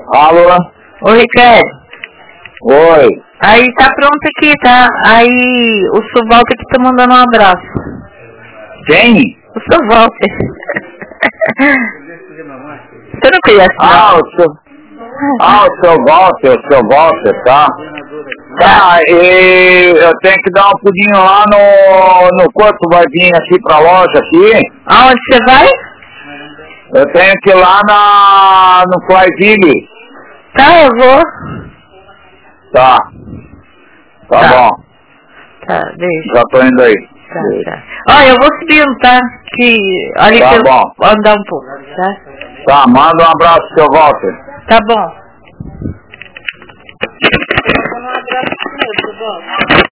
Alô? Ô, Ricardo. Oi. Aí tá pronto aqui, tá? Aí o seu Walter que tá mandando um abraço. Quem? O seu Walter. Você não conhece, não? O seu Walter, tá? Tá, e eu tenho que dar um pulinho lá no corpo, vai vir aqui pra loja aqui. Aonde você vai? Eu tenho que ir lá no Flyville. Tá, eu vou. Tá. Tá bom. Tá, beijo. Já tô indo aí. Tá. Ó, eu vou subindo, tá? Que olha tá que eu bom. vou andar um pouco, tá? Tá, manda um abraço pro seu Walter. Tá bom. Um abraço pro seu Walter.